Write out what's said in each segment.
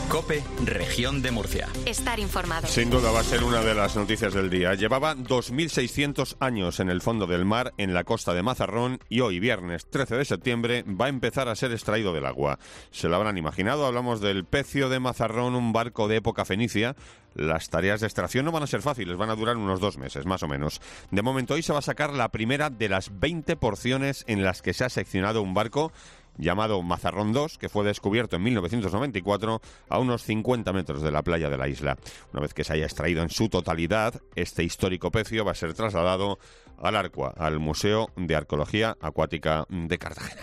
COPE, Región de Murcia. Estar informado. Sin duda va a ser una de las noticias del día. Llevaba 2.600 años en el fondo del mar, en la costa de Mazarrón, y hoy, viernes 13 de septiembre, va a empezar a ser extraído del agua. Se lo habrán imaginado, hablamos del Pecio de Mazarrón, un barco de época fenicia. Las tareas de extracción no van a ser fáciles, van a durar unos 2 meses, más o menos. De momento, hoy se va a sacar la primera de las 20 porciones en las que se ha seccionado un barco llamado Mazarrón 2, que fue descubierto en 1994 a unos 50 metros de la playa de la isla. Una vez que se haya extraído en su totalidad, este histórico pecio va a ser trasladado al Arcua, al Museo de Arqueología Acuática de Cartagena.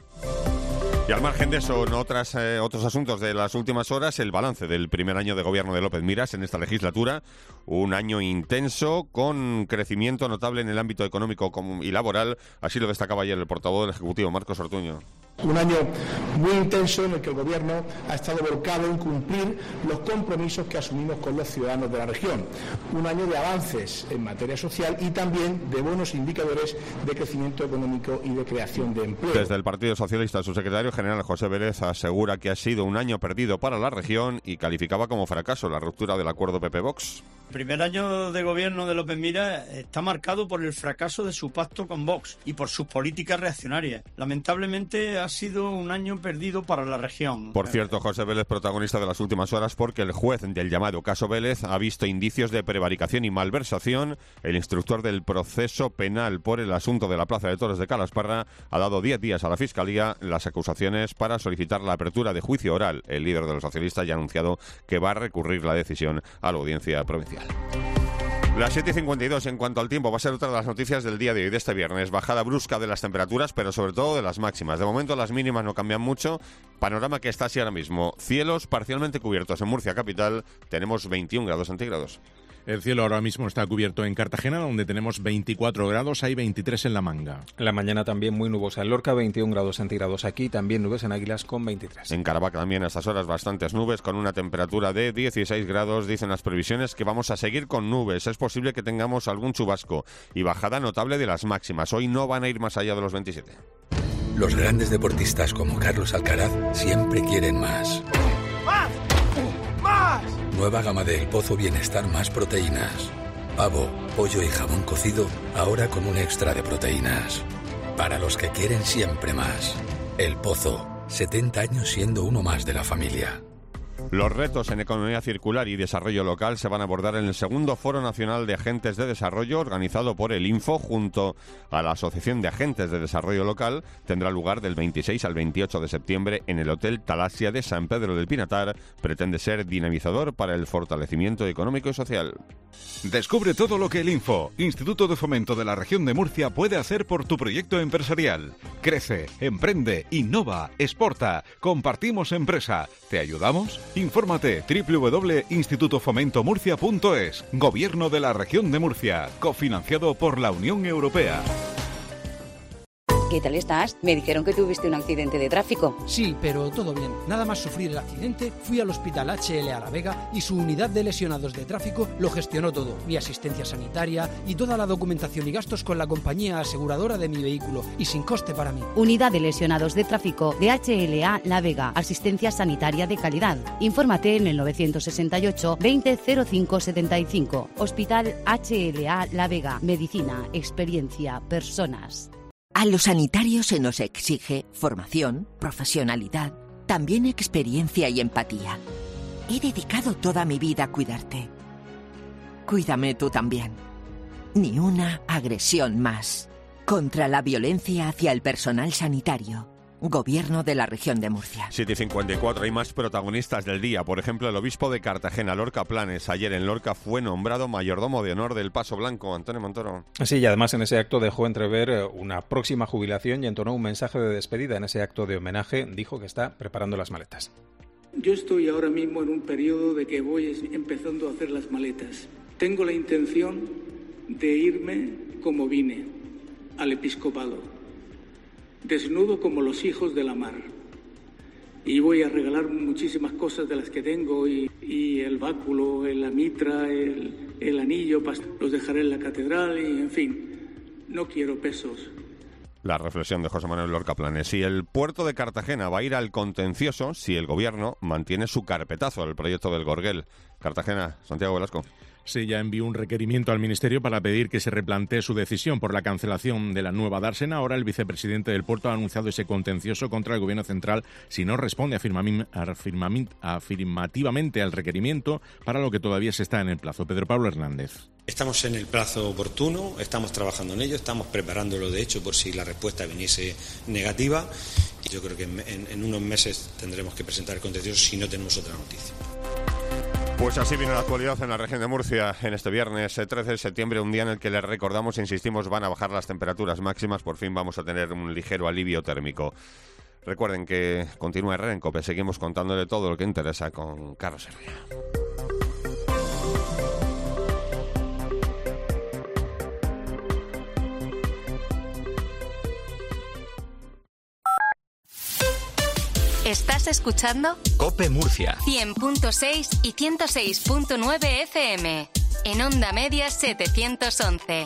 Y al margen de eso, en otros asuntos de las últimas horas, el balance del primer año de gobierno de López Miras en esta legislatura, un año intenso con crecimiento notable en el ámbito económico y laboral, así lo destacaba ayer el portavoz del Ejecutivo, Marcos Ortuño. Un año muy intenso en el que el Gobierno ha estado volcado en cumplir los compromisos que asumimos con los ciudadanos de la región. Un año de avances en materia social y también de buenos indicadores de crecimiento económico y de creación de empleo. Desde el Partido Socialista, su secretario general José Vélez asegura que ha sido un año perdido para la región y calificaba como fracaso la ruptura del acuerdo PP-Vox. El primer año de gobierno de López Miras está marcado por el fracaso de su pacto con Vox y por sus políticas reaccionarias. Lamentablemente ha sido un año perdido para la región. Por cierto, José Vélez, protagonista de las últimas horas, porque el juez del llamado caso Vélez ha visto indicios de prevaricación y malversación. El instructor del proceso penal por el asunto de la Plaza de Toros de Calasparra ha dado 10 días a la Fiscalía las acusaciones para solicitar la apertura de juicio oral. El líder de los socialistas ya ha anunciado que va a recurrir la decisión a la audiencia provincial. Las 7:52 en cuanto al tiempo va a ser otra de las noticias del día de hoy, de este viernes. Bajada brusca de las temperaturas, pero sobre todo de las máximas. De momento las mínimas no cambian mucho. Panorama que está así ahora mismo. Cielos parcialmente cubiertos en Murcia capital. Tenemos 21 grados centígrados. El cielo ahora mismo está cubierto en Cartagena, donde tenemos 24 grados, hay 23 en La Manga. La mañana también muy nubosa en Lorca, 21 grados centígrados aquí, también nubes en Águilas con 23. En Caravaca también a estas horas bastantes nubes, con una temperatura de 16 grados. Dicen las previsiones que vamos a seguir con nubes. Es posible que tengamos algún chubasco y bajada notable de las máximas. Hoy no van a ir más allá de los 27. Los grandes deportistas como Carlos Alcaraz siempre quieren más. ¡Más! ¡Más! Nueva gama de El Pozo Bienestar más proteínas. Pavo, pollo y jamón cocido, ahora con un extra de proteínas. Para los que quieren siempre más. El Pozo, 70 años siendo uno más de la familia. Los retos en economía circular y desarrollo local se van a abordar en el segundo Foro Nacional de Agentes de Desarrollo, organizado por el Info junto a la Asociación de Agentes de Desarrollo Local. Tendrá lugar del 26 al 28 de septiembre en el Hotel Talasia de San Pedro del Pinatar. Pretende ser dinamizador para el fortalecimiento económico y social. Descubre todo lo que el Info, Instituto de Fomento de la Región de Murcia, puede hacer por tu proyecto empresarial. Crece, emprende, innova, exporta. Compartimos empresa. ¿Te ayudamos? Infórmate www.institutofomentomurcia.es. Gobierno de la Región de Murcia, cofinanciado por la Unión Europea. ¿Qué tal estás? Me dijeron que tuviste un accidente de tráfico. Sí, pero todo bien. Nada más sufrir el accidente, fui al Hospital HLA La Vega y su unidad de lesionados de tráfico lo gestionó todo. Mi asistencia sanitaria y toda la documentación y gastos con la compañía aseguradora de mi vehículo y sin coste para mí. Unidad de lesionados de tráfico de HLA La Vega. Asistencia sanitaria de calidad. Infórmate en el 968 20 05 75. Hospital HLA La Vega. Medicina, experiencia, personas. A los sanitarios se nos exige formación, profesionalidad, también experiencia y empatía. He dedicado toda mi vida a cuidarte. Cuídame tú también. Ni una agresión más. Contra la violencia hacia el personal sanitario. Gobierno de la Región de Murcia. 7:54, hay más protagonistas del día. Por ejemplo, el obispo de Cartagena, Lorca Planes. Ayer en Lorca fue nombrado mayordomo de honor del Paso Blanco. Antonio Montoro. Sí, y además en ese acto dejó entrever una próxima jubilación y entonó un mensaje de despedida. En ese acto de homenaje dijo que está preparando las maletas. Yo estoy ahora mismo en un periodo de que voy empezando a hacer las maletas. Tengo la intención de irme como vine, al episcopado. Desnudo como los hijos de la mar. Y voy a regalar muchísimas cosas de las que tengo y el báculo, la mitra, el anillo, los dejaré en la catedral y en fin, no quiero pesos. La reflexión de José Manuel Lorca Planes. Y el puerto de Cartagena va a ir al contencioso si el gobierno mantiene su carpetazo al proyecto del Gorguel. Cartagena, Santiago Velasco. Sí, ya envió un requerimiento al Ministerio para pedir que se replantee su decisión por la cancelación de la nueva dársena. Ahora el vicepresidente del puerto ha anunciado ese contencioso contra el gobierno central si no responde afirmativamente al requerimiento, para lo que todavía se está en el plazo. Pedro Pablo Hernández. Estamos en el plazo oportuno, estamos trabajando en ello, estamos preparándolo de hecho por si la respuesta viniese negativa. Yo creo que en unos meses tendremos que presentar el contencioso si no tenemos otra noticia. Pues así viene la actualidad en la región de Murcia en este viernes 13 de septiembre, un día en el que les recordamos, insistimos, van a bajar las temperaturas máximas, por fin vamos a tener un ligero alivio térmico. Recuerden que continúa Herrera en COPE, seguimos contándole todo lo que interesa con Carlos Herrera. ¿Estás escuchando? COPE Murcia 100.6 y 106.9 FM. En Onda Media 711.